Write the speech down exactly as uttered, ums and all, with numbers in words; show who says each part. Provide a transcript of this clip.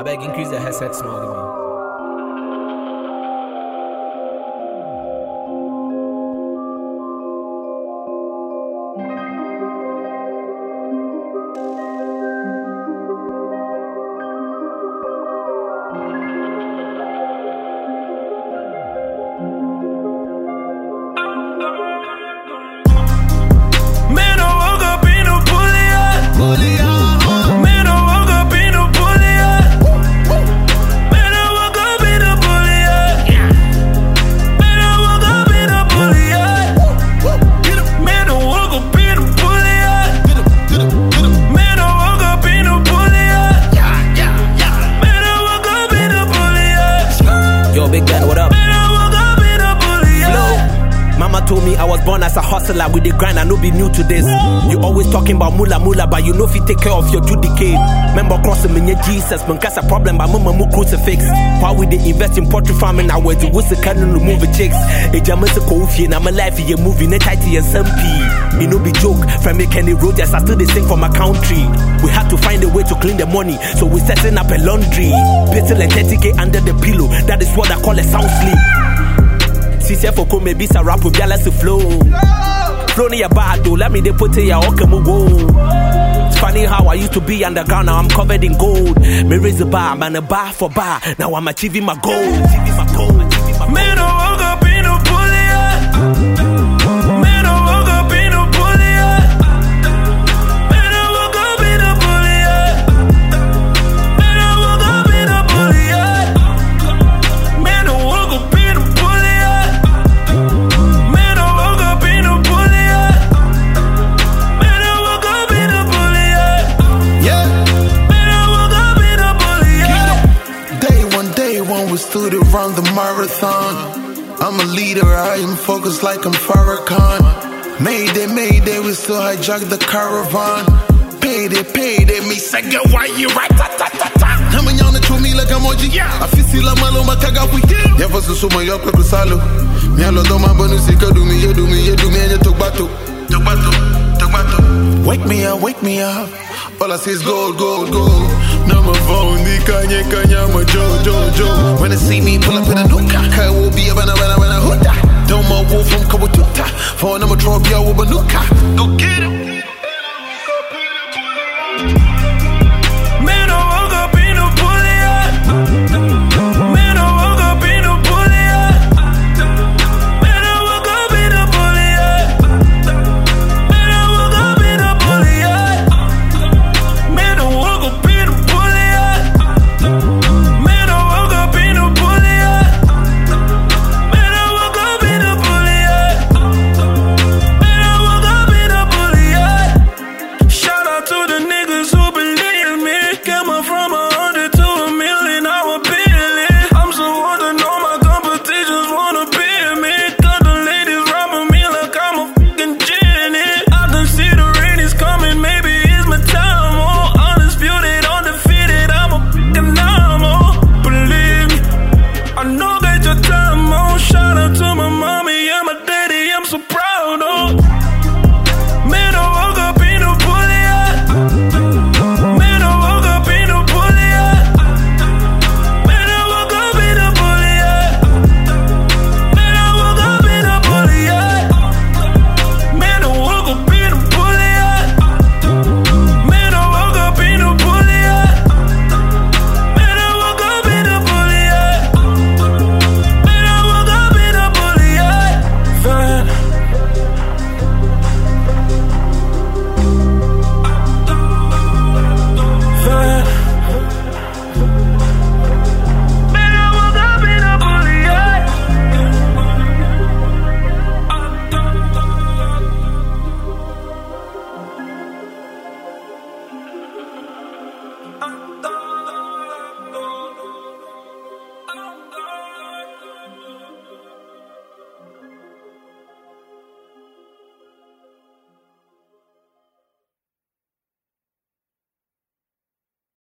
Speaker 1: I beg increase the headset small to me.
Speaker 2: Big Ben, what up? Mama told me I was born as a hustler with the grind, I no be new to this. You always talking about mula mula, but you know if you take care of your due decade. Remember crossing me Jesus, man, cause a problem, but mama mu crucifix. While we dey invest in poultry farming, I wear the whistle cannon remove the chicks. A jamas a coffee, and I'm alive in your movie, net tighty and some pee. Me no be joke, from me Kenny Rogers, I still they sing for my country. We had to find a way to clean the money, so we setting up a laundry. Petal and thirty K under the pillow, that is what I call a sound sleep. C C F O maybe a rap with balance to flow. Flow near bad though, let me they put it ya okay mo go. It's funny how I used to be underground, now I'm covered in gold. Me raise the bar, man a bar for bar, now I'm achieving my goal. Achieving my goal.
Speaker 3: Man, I woke up in a bully. Man, I woke up in a bully. Man, I woke up in a bully. Man, I woke up in a bully. Man, I woke up in a bully. Man, I woke up in a bully. Man, I woke up in a bully.
Speaker 4: Yeah.
Speaker 3: Man, I woke up in a bully.
Speaker 4: Day one, day one, we stood around the marathon. I'm a leader, I am focused like I'm Farrakhan. Mayday, mayday, we still hijack the caravan. Payday, payday, me second, why you right? I'm a young to me like I'm O G. I feel still a malo, but I got weekend. Yeah, was the summer, you're quick to salo. Me, I love my bonus, you do me, you do me, you do me, and you talk battle. Talk battle, talk battle. Wake me up, wake me up. All I see is gold, gold, gold. Number phone, the kanye, kanye, I'm a Joe, Joe, Joe. When they see me pull up in a new car, I will be a banana, banana, banana, hood. Don't more wolf from Kawatuta. For number twelve, yo, with a new car. Go get him.